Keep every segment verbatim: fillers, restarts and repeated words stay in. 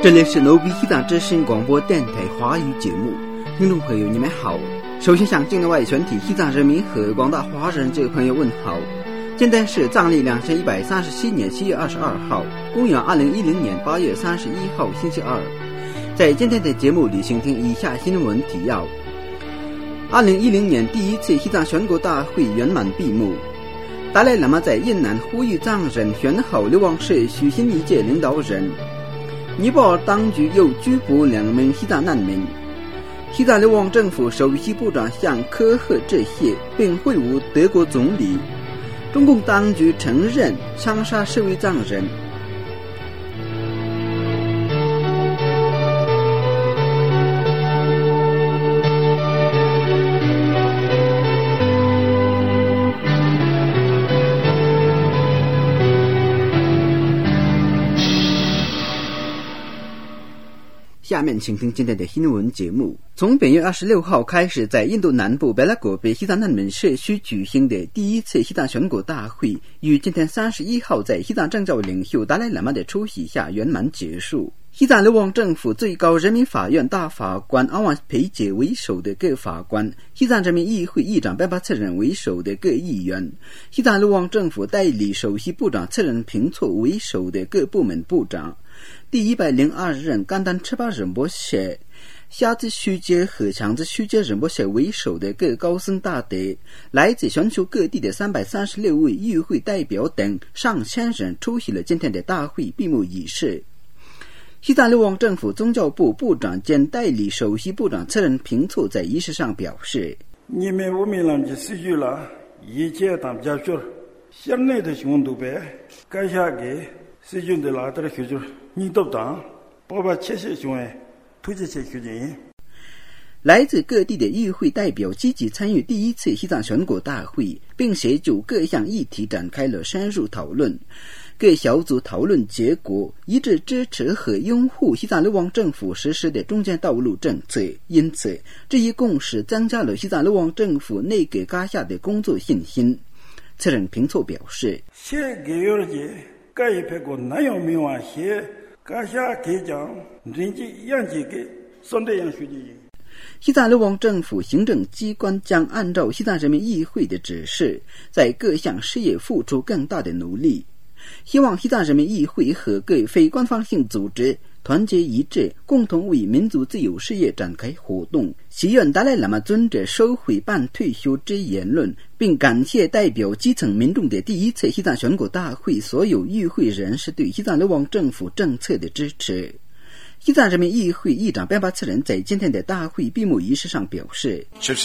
这里是罗比西藏之声广播电台华语节目，听众朋友你们好。首先向境内外全体西藏人民和广大华人这个朋友问好。今天是藏历两千一百三十七年七月二十二号，公元二零一零年八月三十一号星期二。在今天的节目里，请听以下新闻提要。二零一零年第一次西藏全国大会圆满闭幕。达赖喇嘛在印南呼吁藏人选好流亡社区新一届领导人。尼泊尔当局又拘捕两名西藏难民。西藏流亡政府首席部长向科赫致谢，并会晤德国总理。中共当局承认枪杀四位藏人。下面请听今天的新闻节目。从本月二十六号开始，在印度南部贝拉果贝西藏难民社区举行的第一次西藏全国大会，于今天三十一号在西藏政教领袖达赖喇嘛的出席下圆满结束。西藏流亡政府最高人民法院大法官阿旺培杰为首的各法官，西藏人民议会议长班巴次仁为首的各议员，西藏流亡政府代理首席部长次仁平措为首的各部门部长，第一百零二任甘丹赤巴仁波切、夏子虚杰和强子虚杰仁波切为首的各高僧大德，来自全球各地的三百三十六位与会代表等上千人出席了今天的大会闭幕仪式。西藏流亡政府宗教部部长兼代理首席部长次仁平措在仪式上表示：“ 你们我们人的失去了一切当家属，乡内的兄弟们，感谢给失去的拉的学者，你都当，爸爸切切兄弟，推切切学人。” 来自各地的与会代表积极参与第一次西藏全国大会，并协助各项议题展开了深入讨论。各小组讨论结果一致支持和拥护西藏流亡政府实施的中间道路政策，因此这一共识增加了西藏流亡政府内阁纲下的工作信心。次仁平措表示：“ 现个月的该一批个南洋民网些纲下给讲人际样子给相对样学的。” 西藏流亡政府行政机关将按照西藏人民议会的指示，在各项事业付出更大的努力。希望西藏人民议会和各非官方性组织团结一致，共同为民族自由事业展开活动。祈愿达赖喇嘛尊者收回半退休之言论，并感谢代表基层民众的第一次西藏全国大会所有与会人士对西藏流亡政府政策的支持。西藏人民议会议长班巴次仁在今天的大会闭幕仪式上表示：“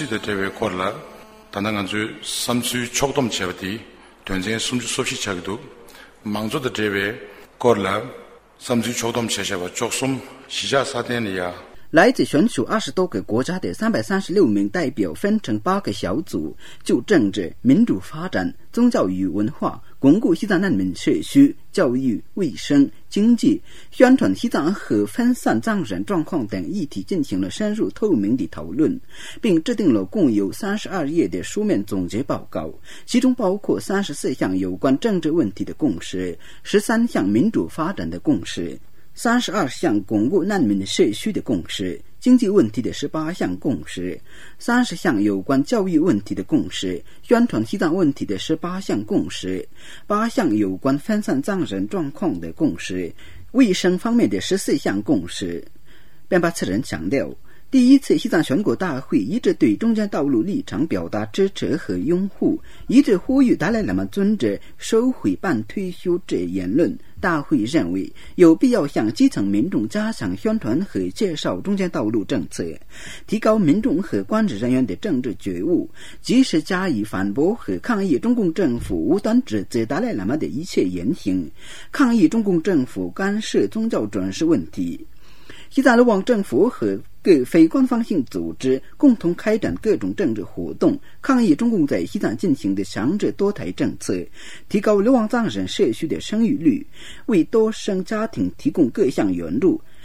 망조의 대회 거라 삼주 초돔 체샤와 쪽숨 시자 사대니야。” 来自全球二十多个国家的三百三十六名代表分成八个小组，就政治、民主发展、宗教与文化、巩固西藏难民社区、教育、卫生、经济、宣传西藏和分散藏人状况等议题进行了深入透明的讨论，并制定了共有三十二页的书面总结报告，其中包括三十四项有关政治问题的共识，十三项民主发展的共识，三十二项巩固难民社区的共识，经济问题的十八项共识，三十项有关教育问题的共识，宣传西藏问题的十八项共识，八项有关分散藏人状况的共识，卫生方面的十四项共识。班巴次仁强调，第一次西藏全国大会一直对中间道路立场表达支持和拥护，一直呼吁达赖喇嘛尊者收回半退休制言论。大会认为有必要向基层民众加强宣传和介绍中间道路政策，提高民众和官职人员的政治觉悟，及时加以反驳和抗议中共政府无端指责达赖喇嘛的一切言行，抗议中共政府干涉宗教转世问题。西藏流亡政府和各非官方性组织共同开展各种政治活动，抗议中共在西藏进行的强制多胎政策，提高流亡藏人社区的生育率，为多生家庭提供各项援助，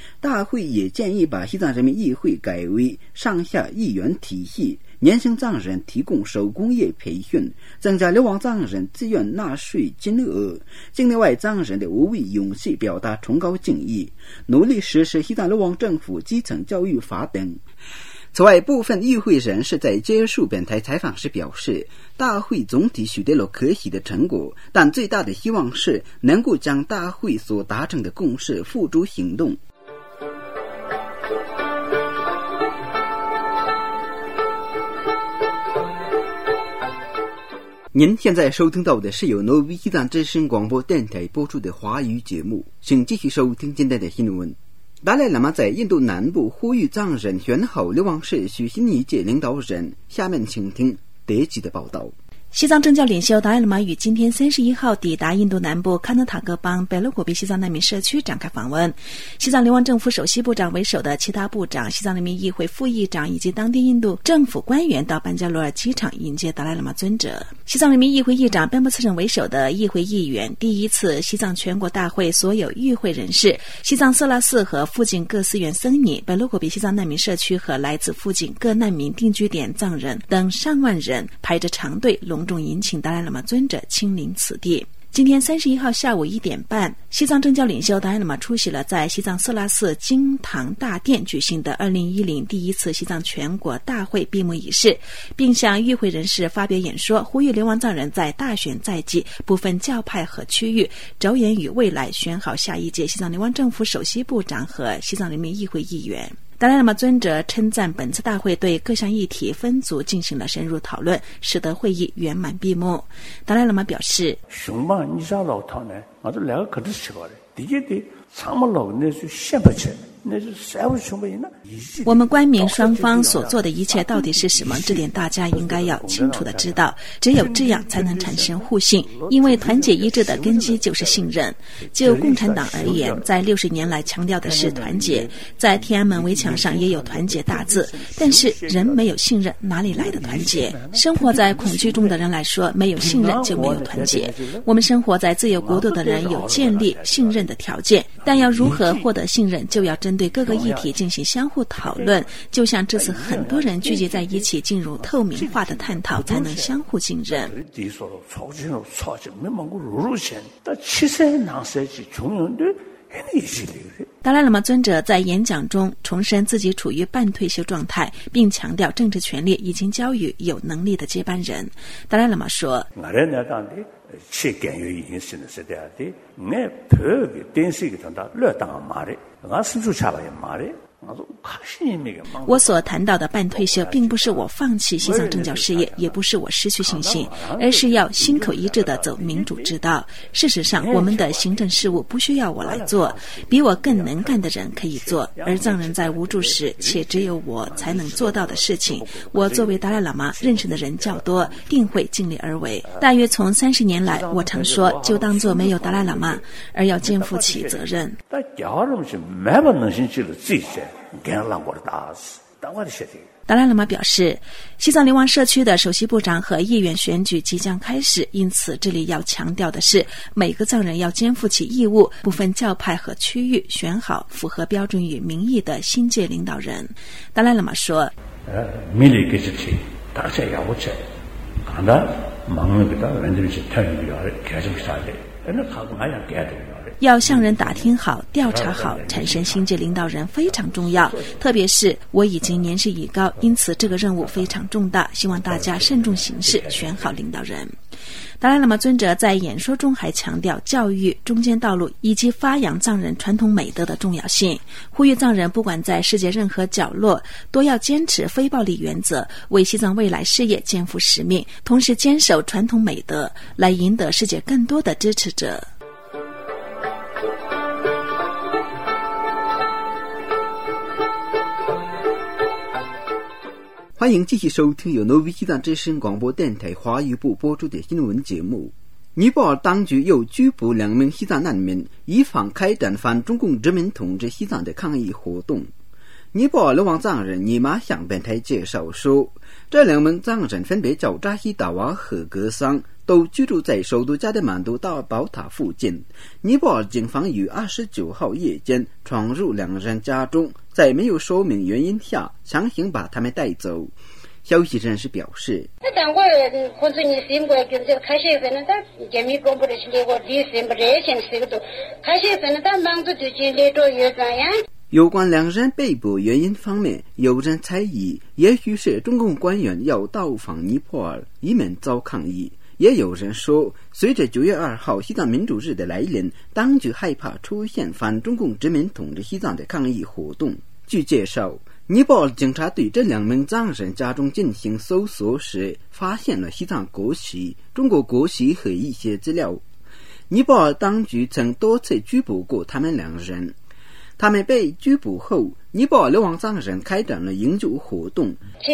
大会也建议把西藏人民议会改为上下议员体系，年轻藏人提供手工业培训，增加流亡藏人自愿纳税金额。境内外藏人的无畏勇气表达崇高敬意，努力实施西藏流亡政府基层教育法等。此外，部分议会人士在结束本台采访时表示，大会总体取得了可喜的成果，但最大的希望是能够将大会所达成的共识付诸行动。您现在收听到的是由挪威西藏之声广播电台播出的华语节目，请继续收听今天的新闻。达赖喇嘛在印度南部呼吁藏人选好流亡社区新一届领导人，下面请听德吉的报道。 西藏政教领袖达赖喇嘛于今天三十一号抵达印度南部喀纳塔格邦贝洛果比西藏难民社区展开访问。西藏流亡政府首席部长为首的其他部长、西藏人民议会副议长以及当地印度政府官员到班加罗尔机场迎接达赖喇嘛尊者。西藏人民议会议长班布次省为首的议会议员，第一次西藏全国大会所有与会人士、西藏色拉寺和附近各寺院僧尼、贝洛果比西藏难民社区和来自附近各难民定居点藏人等上万人排着长队隆重迎请达赖喇嘛尊者亲临此地。今天三十一号下午一点半，西藏政教领袖达赖喇嘛出席了在西藏色拉寺金堂大殿举行的二零一零第一次西藏全国大会闭幕仪式，并向与会人士发表演说，呼吁流亡藏人在大选在即，不分教派和区域，着眼于未来，选好下一届西藏流亡政府首席部长和西藏人民议会议员。达赖喇嘛尊者称赞本次大会对各项议题分组进行了深入讨论，使得会议圆满闭幕。达赖喇嘛表示， 熊帮你家老套呢，我这两个可是吃过的，第一点，长么老那是先不吃。 我们官民双方所做的一切到底是什么？这点大家应该要清楚的知道，只有这样才能产生互信，因为团结一致的根基就是信任。就共产党而言，在六十年来强调的是团结，在天安门围墙上也有团结大字，但是人没有信任，哪里来的团结？生活在恐惧中的人来说，没有信任就没有团结。我们生活在自由国度的人有建立信任的条件，但要如何获得信任，就要针对各个议题进行相互讨论，就像这次很多人聚集在一起进入透明化的探讨，才能相互信任。达赖喇嘛尊者在演讲中重申自己处于半退休状态，并强调政治权力已经交予有能力的接班人。达赖喇嘛说， 切干预影响的时代的，我头个电视个长大乱当马的，我身处差不也马的。 我所谈到的半退休，并不是我放弃西藏政教事业，也不是我失去信心，而是要心口一致地走民主之道。事实上，我们的行政事务不需要我来做，比我更能干的人可以做。而藏人在无助时，且只有我才能做到的事情，我作为达赖喇嘛认识的人较多，定会尽力而为。大约从三十年来，我常说，就当作没有达赖喇嘛，而要肩负起责任。达赖喇嘛表示，西藏流亡社区的首席部长和议员选举即将开始，因此这里要强调的是，每个藏人要肩负起义务，不分教派和区域，选好符合标准与民意的新届领导人。达赖喇嘛说， 呃，民力给自己，大家要我这，看到忙那个问题是太重要的，开始啥的，那他们还要改的。 要向人打听好，调查好，产生新届领导人非常重要，特别是我已经年事已高，因此这个任务非常重大，希望大家慎重行事，选好领导人。达赖喇嘛尊者在演说中还强调教育、中间道路以及发扬藏人传统美德的重要性，呼吁藏人不管在世界任何角落，都要坚持非暴力原则，为西藏未来事业肩负使命，同时坚守传统美德，来赢得世界更多的支持者。 欢迎继续收听由挪威西藏之声广播电台华语部播出的新闻节目。尼泊尔当局又拘捕两名西藏难民，以防开展反中共殖民统治西藏的抗议活动。 尼泊尔流亡藏人尼玛向本台介绍说，这两名藏人分别叫扎希达瓦和格桑，都居住在首都加德满都大宝塔附近。尼泊尔警方于二十九号夜间闯入两人家中，在没有说明原因下强行把他们带走。消息人士表示，有关两人被捕原因方面，有人猜疑也许是中共官员要到访尼泊尔以免遭抗议，也有人说随着九月二号西藏民主日的来临，当局害怕出现反中共殖民统治西藏的抗议活动。据介绍，尼泊尔警察对这两名藏人家中进行搜索时，发现了西藏国旗、中国国旗和一些资料。尼泊尔当局曾多次拘捕过他们两人。他们被拘捕后，尼泊尔流亡藏人开展了营救活动。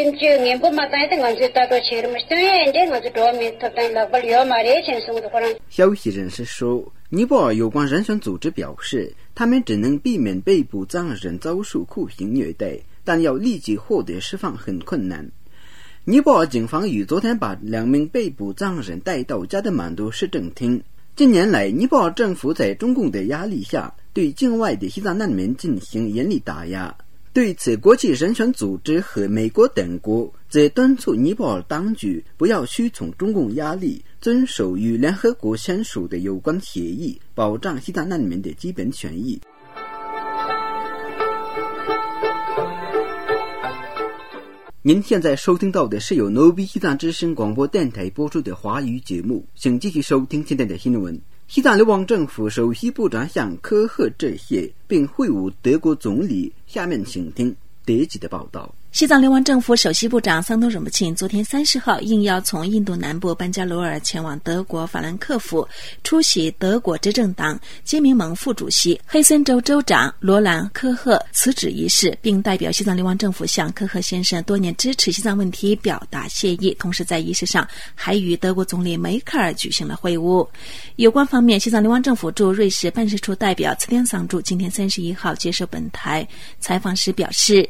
消息人士说，尼泊尔有关人权组织表示，他们只能避免被捕藏人遭受酷刑虐待，但要立即获得释放很困难。尼泊尔警方于昨天把两名被捕藏人带到加德满都市政厅。近年来，尼泊尔政府在中共的压力下，对境外的西藏难民进行严厉打压。对此，国际人权组织和美国等国则敦促尼泊尔当局不要屈从中共压力，遵守与联合国签署的有关协议，保障西藏难民的基本权益。您现在收听到的是由 Novi 西藏之声广播电台播出的华语节目，请继续收听现在的新闻。西藏流亡政府首席部长向科赫致谢，并会晤德国总理。下面请听德籍的报道。 西藏流亡政府首席部长桑多荣布钦昨天三十号应邀从印度南部班加罗尔前往德国法兰克福，出席德国执政党基民盟副主席黑森州州长罗兰科赫辞职仪式，并代表西藏流亡政府向科赫先生多年支持西藏问题表达谢意。同时在仪式上还与德国总理梅克尔举行了会晤。有关方面，西藏流亡政府驻瑞士办事处代表茨田桑柱今天三十一号接受本台采访时表示，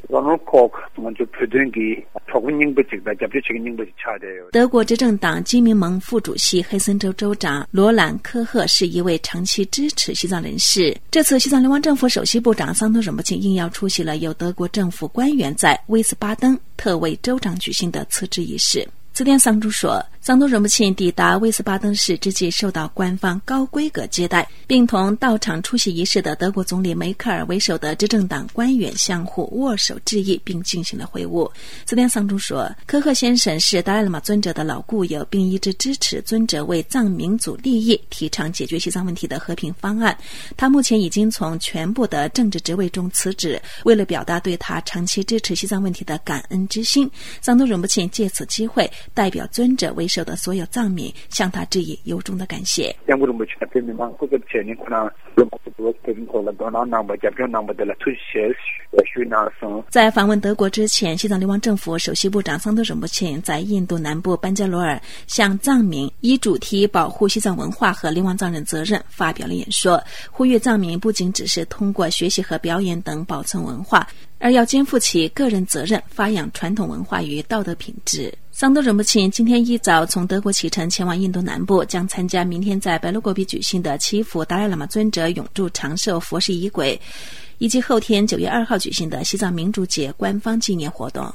德国执政党基民盟副主席黑森州州长罗兰科赫是一位长期支持西藏人士。这次西藏流亡政府首席部长桑多荣布钦应邀出席了由德国政府官员在威斯巴登特为州长举行的辞职仪式。茨田桑柱说，桑多荣布钦抵达威斯巴登市之际受到官方高规格接待，并同到场出席仪式的德国总理梅克尔为首的执政党官员相互握手致意，并进行了会晤。茨田桑柱说，科赫先生是达赖喇嘛尊者的老故友，并一直支持尊者为藏民族利益提倡解决西藏问题的和平方案。他目前已经从全部的政治职位中辞职，为了表达对他长期支持西藏问题的感恩之心，桑多荣布钦借此机会代表尊者为首的所有藏民向他致以由衷的感谢。在访问德国之前，西藏流亡政府首席部长桑多荣布钦在印度南部班加罗尔向藏民以主题保护西藏文化和流亡藏人责任发表了演说，呼吁藏民不仅只是通过学习和表演等保存文化，而要肩负起个人责任，发扬传统文化与道德品质。桑多荣布钦今天一早从德国启程前往印度南部，将参加明天在白罗果比举行的祈福达赖喇嘛尊者永驻长寿佛事仪轨，以及后天九月二号举行的西藏民主节官方纪念活动。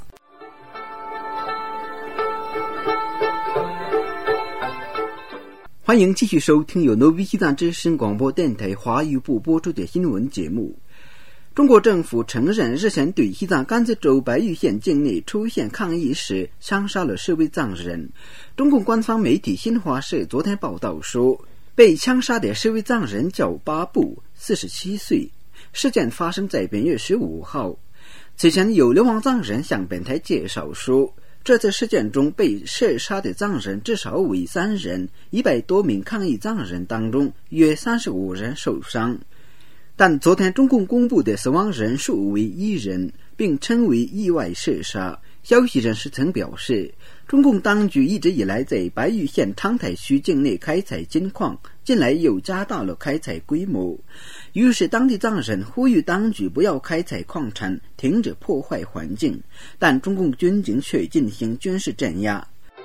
欢迎继续收听由 Novi 西藏之声广播电台华语部播出的新闻节目。中国政府承认日前对西藏甘孜州白玉县境内出现抗议时枪杀了四位藏人。中共官方媒体新华社昨天报道说，被枪杀的四位藏人叫巴布，四十七岁。事件发生在本月十五号。此前有流亡藏人向本台介绍说，这次事件中被射杀的藏人至少为三人，一百多名抗议藏人当中约三十五人受伤。但昨天中共公布的死亡人数为一人，并称为意外射杀。消息人士曾表示， 中共当局一直以来在白玉县长台区境内开采金矿，近来又加大了开采规模，于是当地藏人呼吁当局不要开采矿产，停止破坏环境，但中共军警却进行军事镇压。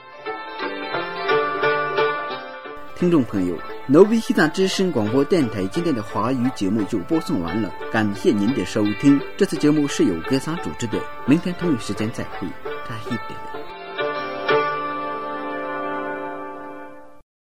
听众朋友，挪威西藏之声广播电台今天的华语节目就播送完了，感谢您的收听。这次节目是由格桑主持的，明天同一时间再会，再会。